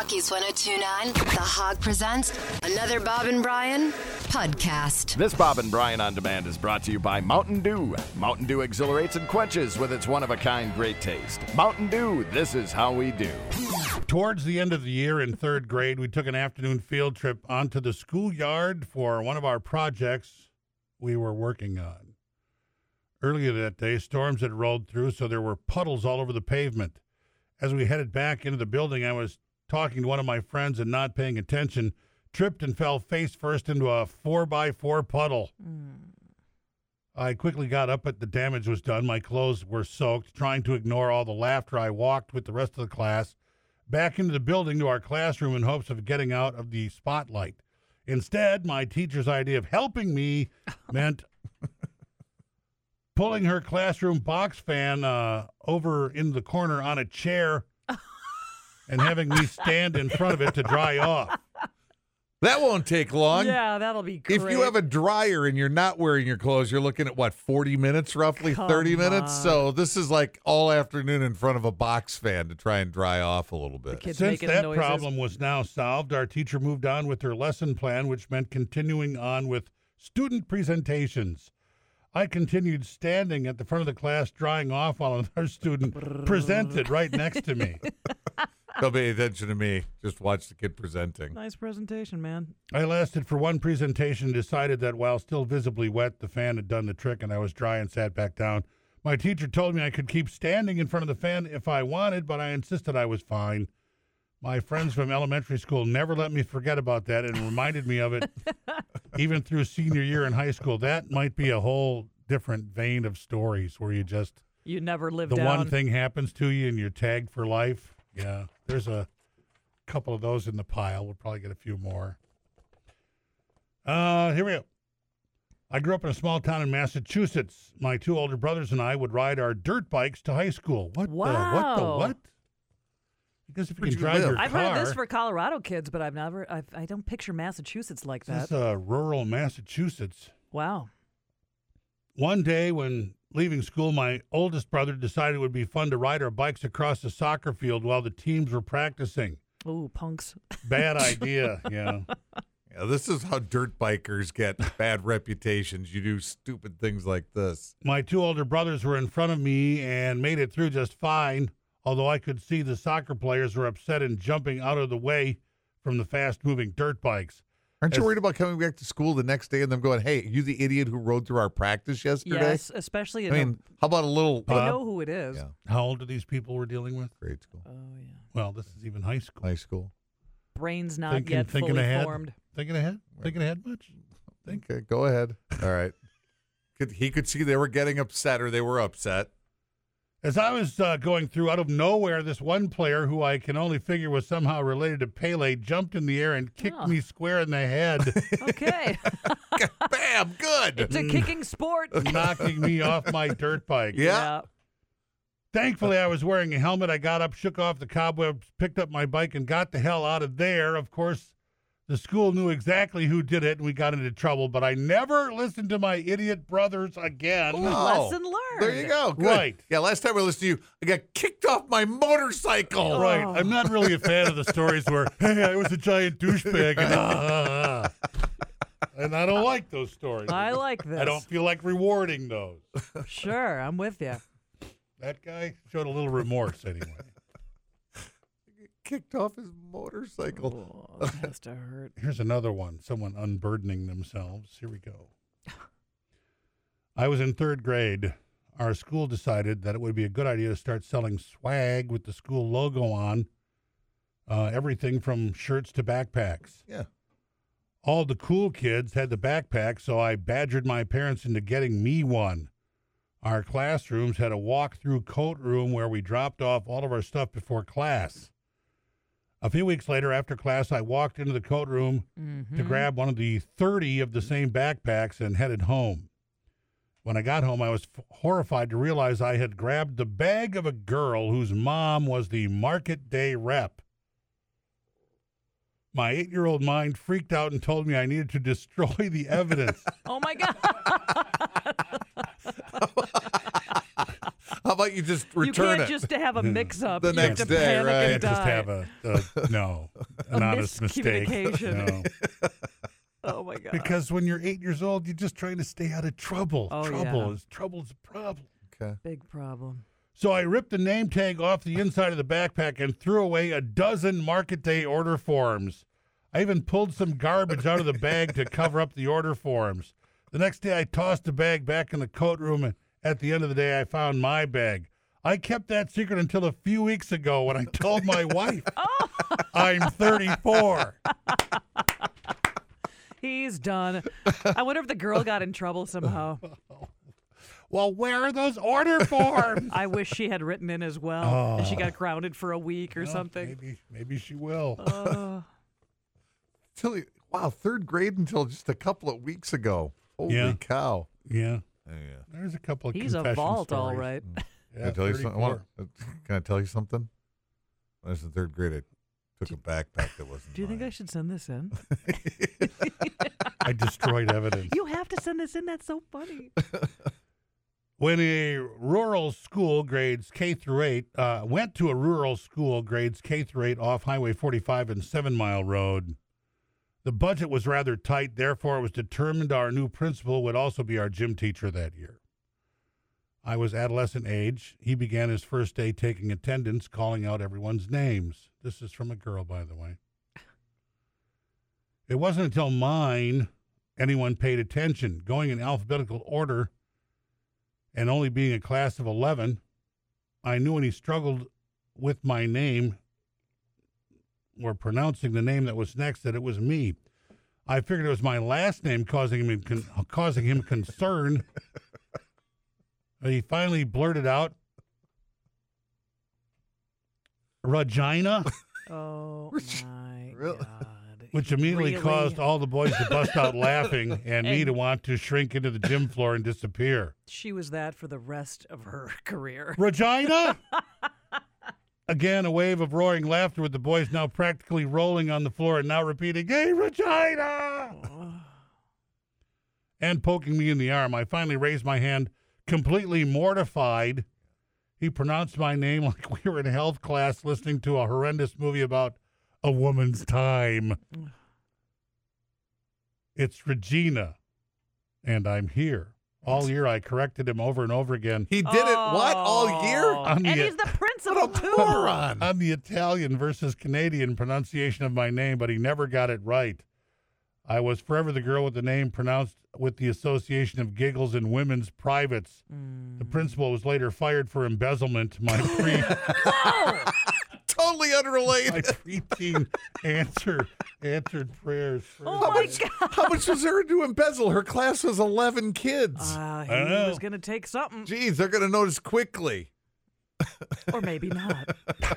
Rockies 102.9, The Hog presents another Bob and Brian podcast. This Bob and Brian On Demand is brought to you by Mountain Dew. Mountain Dew exhilarates and quenches with its one-of-a-kind great taste. Mountain Dew, this is how we do. Towards the end of the year in third grade, we took an afternoon field trip onto the schoolyard for one of our projects we were working on. Earlier that day, storms had rolled through, so there were puddles all over the pavement. As we headed back into the building, I was talking to one of my friends and not paying attention, tripped and fell face first into a 4x4 puddle. I quickly got up, but the damage was done. My clothes were soaked. Trying to ignore all the laughter, I walked with the rest of the class back into the building to our classroom in hopes of getting out of the spotlight. Instead, my teacher's idea of helping me meant pulling her classroom box fan over in the corner on a chair and having me stand in front of it to dry off. That won't take long. Yeah, that'll be great. If you have a dryer and you're not wearing your clothes, you're looking at, 40 minutes roughly? 30 minutes? So this is like all afternoon in front of a box fan to try and dry off a little bit. Since that problem was now solved, our teacher moved on with her lesson plan, which meant continuing on with student presentations. I continued standing at the front of the class, drying off while another student presented right next to me. Don't pay attention to me. Just watch the kid presenting. Nice presentation, man. I lasted for one presentation and decided that while still visibly wet, the fan had done the trick and I was dry and sat back down. My teacher told me I could keep standing in front of the fan if I wanted, but I insisted I was fine. My friends from elementary school never let me forget about that and reminded me of it even through senior year in high school. That might be a whole different vein of stories where you never live the down. one thing happens to you and you're tagged for life. Yeah, there's a couple of those in the pile. We'll probably get a few more. Here we go. I grew up in a small town in Massachusetts. My two older brothers and I would ride our dirt bikes to high school. What? Because if you can drive your car. I've heard of this for Colorado kids, but I don't picture Massachusetts like that. This is rural Massachusetts. Wow. One day when leaving school, my oldest brother decided it would be fun to ride our bikes across the soccer field while the teams were practicing. Ooh, punks. Bad idea, yeah. Yeah, this is how dirt bikers get bad reputations. You do stupid things like this. My two older brothers were in front of me and made it through just fine, although I could see the soccer players were upset and jumping out of the way from the fast-moving dirt bikes. Aren't you worried about coming back to school the next day and them going, hey, you the idiot who rode through our practice yesterday? Yes, especially how about a little... They know who it is. Yeah. How old are these people we're dealing with? Grade school. Oh, yeah. Well, this is even high school. High school. Brain's not yet fully formed. Thinking ahead? Thinking ahead much? Okay, go ahead. All right. He could see they were getting upset or they were upset. As I was going through, out of nowhere, this one player, who I can only figure was somehow related to Pele, jumped in the air and kicked me square in the head. Okay. Bam, good. It's a kicking sport. Knocking me off my dirt bike. Yeah. Thankfully, I was wearing a helmet. I got up, shook off the cobwebs, picked up my bike, and got the hell out of there. Of course, the school knew exactly who did it, and we got into trouble, but I never listened to my idiot brothers again. Ooh, lesson learned. There you go. Good. Right. Yeah, last time I listened to you, I got kicked off my motorcycle. Right. I'm not really a fan of the stories where, hey, I was a giant douchebag. And I don't like those stories. I like this. I don't feel like rewarding those. Sure, I'm with you. That guy showed a little remorse anyway. Kicked off his motorcycle. Oh, that has to hurt. Here's another one. Someone unburdening themselves. Here we go. I was in third grade. Our school decided that it would be a good idea to start selling swag with the school logo on. Everything from shirts to backpacks. Yeah. All the cool kids had the backpack, so I badgered my parents into getting me one. Our classrooms had a walk-through coat room where we dropped off all of our stuff before class. A few weeks later, after class, I walked into the coat room to grab one of the 30 of the same backpacks and headed home. When I got home, I was horrified to realize I had grabbed the bag of a girl whose mom was the market day rep. My 8-year-old mind freaked out and told me I needed to destroy the evidence. Oh, my God. How about you just You return can't it? just have a mix-up. The You have next to day, panic right? and Can't just die. have an honest mistake. miscommunication. No. Oh my god. Because when you're 8 years old, you're just trying to stay out of trouble. Oh, Trouble's a problem. Okay. Big problem. So I ripped the name tag off the inside of the backpack and threw away a dozen market day order forms. I even pulled some garbage out of the bag to cover up the order forms. The next day, I tossed the bag back in the coat room, and at the end of the day, I found my bag. I kept that secret until a few weeks ago when I told my wife I'm 34. He's done. I wonder if the girl got in trouble somehow. Well, where are those order forms? I wish she had written in as well, and she got grounded for a week or something. Maybe she will. Wow, third grade until just a couple of weeks ago. Holy Yeah. cow. Yeah. Yeah. There's a couple of He's a confession vault, all stories. right. Can I tell you 34. something? Can I tell you something? When I was in third grade, I took a backpack that wasn't Do you think mine. I should send this in? I destroyed evidence. You have to send this in. That's so funny. When a rural school grades K through 8, went to a rural school grades K through 8 off Highway 45 and 7 Mile Road. The budget was rather tight, therefore it was determined our new principal would also be our gym teacher that year. I was adolescent age. He began his first day taking attendance, calling out everyone's names. This is from a girl, by the way. It wasn't until mine anyone paid attention, going in alphabetical order and only being a class of 11. I knew when he struggled with my name or pronouncing the name that was next that it was me. I figured it was my last name causing him concern. He finally blurted out, Regina, Oh, my Really? God. which immediately Really? caused all the boys to bust out laughing and me And- to want to shrink into the gym floor and disappear. She was that for the rest of her career. Regina? Again, a wave of roaring laughter with the boys now practically rolling on the floor and now repeating, "Hey, Regina!" and poking me in the arm. I finally raised my hand, completely mortified. He pronounced my name like we were in health class listening to a horrendous movie about a woman's time. It's Regina, and I'm here. All year I corrected him over and over again He did it what? All year? Oh, On and the- he's the principal, too. Moron. on the Italian versus Canadian pronunciation of my name, but he never got it right. I was forever the girl with the name pronounced with the association of giggles and women's privates. The principal was later fired for embezzlement. My Totally my unrelated. preteen answered prayers. Oh, my God. How much was there to embezzle? Her class was 11 kids. He I know. was going to take something, Jeez, they're going to notice quickly. or maybe not.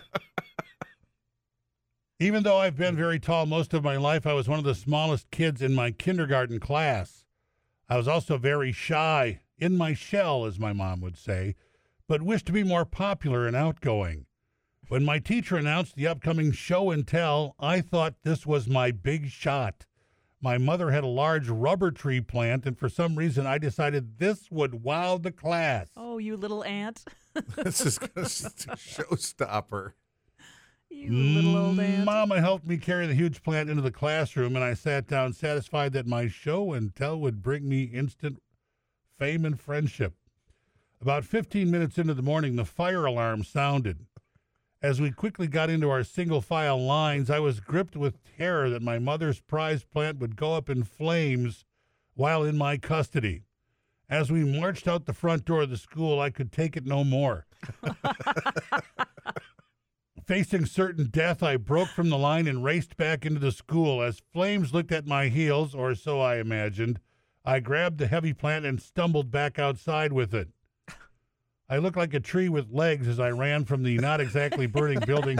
Even though I've been very tall most of my life, I was one of the smallest kids in my kindergarten class. I was also very shy, in my shell, as my mom would say, but wished to be more popular and outgoing. When my teacher announced the upcoming show and tell, I thought this was my big shot. My mother had a large rubber tree plant, and for some reason I decided this would wow the class. Oh, you little ant. This is a showstopper. You little old ant. Mama helped me carry the huge plant into the classroom, and I sat down satisfied that my show and tell would bring me instant fame and friendship. About 15 minutes into the morning, the fire alarm sounded. As we quickly got into our single file lines, I was gripped with terror that my mother's prized plant would go up in flames while in my custody. As we marched out the front door of the school, I could take it no more. Facing certain death, I broke from the line and raced back into the school. As flames licked at my heels, or so I imagined, I grabbed the heavy plant and stumbled back outside with it. I looked like a tree with legs as I ran from the not exactly burning building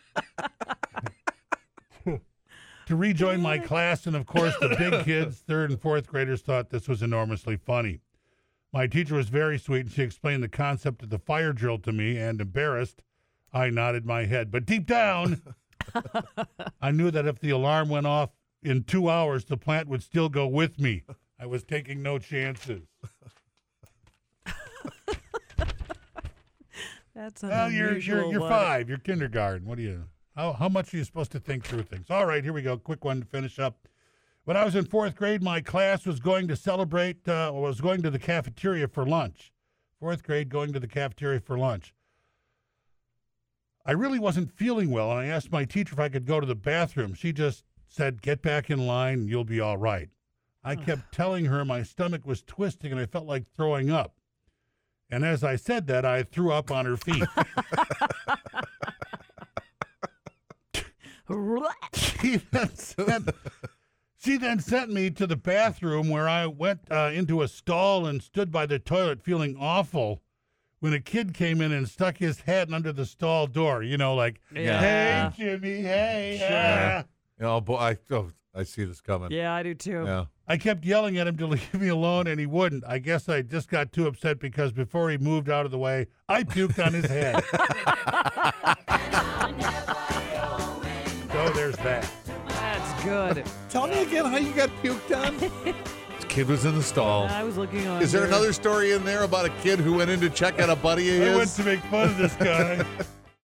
to rejoin my class, and of course the big kids, third and fourth graders, thought this was enormously funny. My teacher was very sweet, and she explained the concept of the fire drill to me, and embarrassed, I nodded my head. But deep down, I knew that if the alarm went off in 2 hours, the plant would still go with me. I was taking no chances. That's an Well, you're unusual one. 5. You're kindergarten. What do you? How much are you supposed to think through things? All right, here we go. Quick one to finish up. When I was in 4th grade, my class was going to celebrate. Was going to the cafeteria for lunch. 4th grade, going to the cafeteria for lunch. I really wasn't feeling well, and I asked my teacher if I could go to the bathroom. She just said, "Get back in line, and you'll be all right." I kept telling her my stomach was twisting, and I felt like throwing up. And as I said that, I threw up on her feet. She then sent me to the bathroom, where I went into a stall and stood by the toilet feeling awful when a kid came in and stuck his head under the stall door. You know, like, Yeah. "Hey, Jimmy, hey." Sure. Oh, boy. I see this coming. Yeah, I do too. Yeah. I kept yelling at him to leave me alone, and he wouldn't. I guess I just got too upset because before he moved out of the way, I puked on his head. So there's that. That's good. Tell me again how you got puked on. This kid was in the stall. I was looking on. Is there another story in there about a kid who went in to check on a buddy of I his? went to make fun of this guy.